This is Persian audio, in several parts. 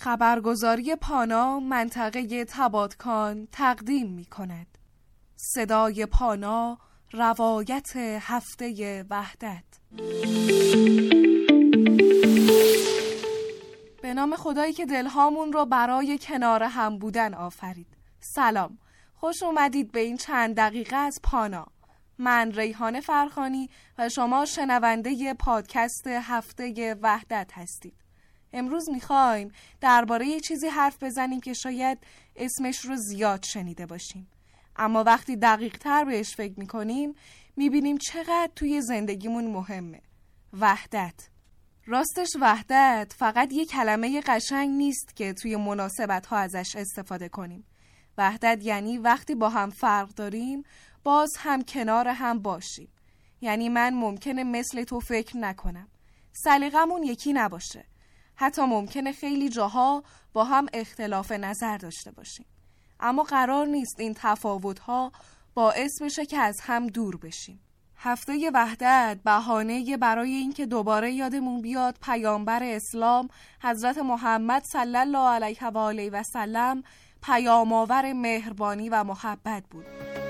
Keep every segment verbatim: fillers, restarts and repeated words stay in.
خبرگزاری پانا منطقه تبادکان تقدیم می کند. صدای پانا، روایت هفته وحدت. به نام خدایی که دلهامون رو برای کنار هم بودن آفرید. سلام، خوش اومدید به این چند دقیقه از پانا. من ریحانه فرخانی و شما شنونده پادکست هفته وحدت هستید. امروز میخوایم درباره یه چیزی حرف بزنیم که شاید اسمش رو زیاد شنیده باشیم، اما وقتی دقیق تر بهش فکر میکنیم میبینیم چقدر توی زندگیمون مهمه. وحدت. راستش وحدت فقط یه کلمه قشنگ نیست که توی مناسبت ها ازش استفاده کنیم. وحدت یعنی وقتی با هم فرق داریم باز هم کنار هم باشیم. یعنی من ممکنه مثل تو فکر نکنم، سلیقمون یکی نباشه، حتی ممکنه خیلی جاها با هم اختلاف نظر داشته باشیم، اما قرار نیست این تفاوت‌ها باعث بشه که از هم دور بشیم. هفته وحدت بهانه برای اینکه دوباره یادمون بیاد پیامبر اسلام حضرت محمد صلی الله علیه و آله و سلم پیام‌آور مهربانی و محبت بود.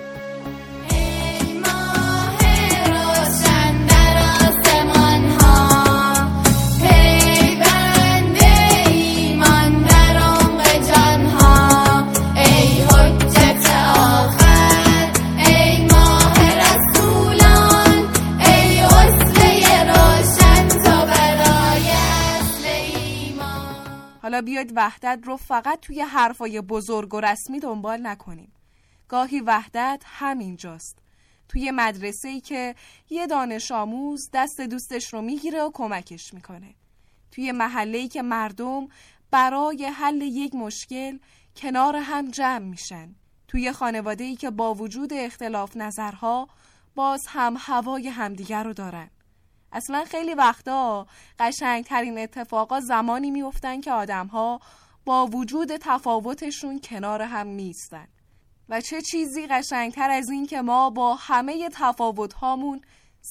حالا بیاید وحدت رو فقط توی حرفای بزرگ و رسمی دنبال نکنیم. گاهی وحدت همینجاست، توی مدرسه‌ای که یه دانش آموز دست دوستش رو میگیره و کمکش میکنه، توی محله‌ای که مردم برای حل یک مشکل کنار هم جمع میشن، توی خانواده‌ای که با وجود اختلاف نظرها باز هم هوای همدیگر رو دارن. اصلا خیلی وقتا قشنگترین اتفاقا زمانی میافتن که آدم‌ها با وجود تفاوتشون کنار هم میستن. و چه چیزی قشنگتر از این که ما با همه تفاوت‌هامون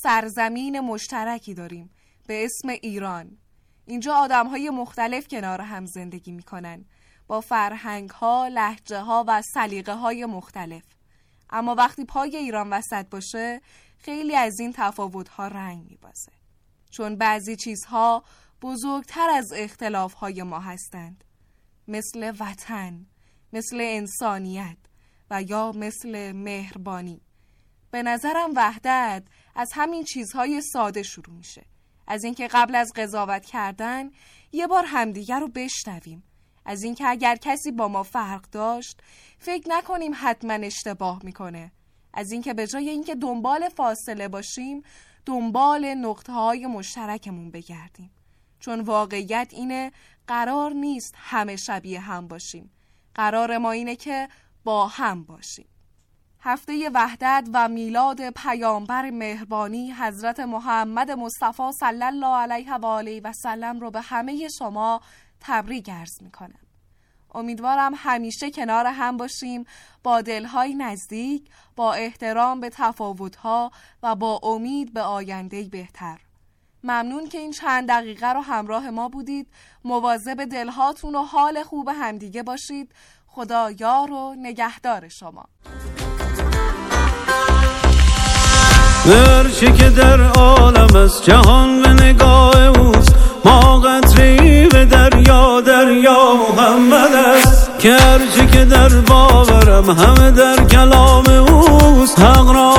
سرزمین مشترکی داریم به اسم ایران. اینجا آدم‌های مختلف کنار هم زندگی میکنن با فرهنگ‌ها، لهجه‌ها و سلیقه‌های مختلف. اما وقتی پای ایران وسط باشه خیلی از این تفاوت‌ها رنگ می‌بازه، چون بعضی چیزها بزرگتر از اختلاف‌های ما هستند، مثل وطن، مثل انسانیت و یا مثل مهربانی. به نظرم وحدت از همین چیزهای ساده شروع میشه، از اینکه قبل از قضاوت کردن یه بار همدیگر رو بشنویم، از اینکه اگر کسی با ما فرق داشت فکر نکنیم حتما اشتباه میکنه، از اینکه به جای اینکه دنبال فاصله باشیم دنبال نقطه‌های مشترکمون بگردیم، چون واقعیت اینه قرار نیست همه شبیه هم باشیم، قرار ما اینه که با هم باشیم. هفته وحدت و میلاد پیامبر مهربانی حضرت محمد مصطفی صلی الله علیه و آله و سلم رو به همه شما تبریک عرض میکنم. امیدوارم همیشه کنار هم باشیم، با دلهای نزدیک، با احترام به تفاوت‌ها و با امید به آینده‌ای بهتر. ممنون که این چند دقیقه رو همراه ما بودید. مواظب دلهاتون و حال خوب همدیگه باشید. خدا یار و نگهدار شما. هرچه که در عالم است جهان به نگاه اوست، ما قطره‌ای به دریا، دریا محمد است، که هرچه که در باورم همه در کلام اوست. حق را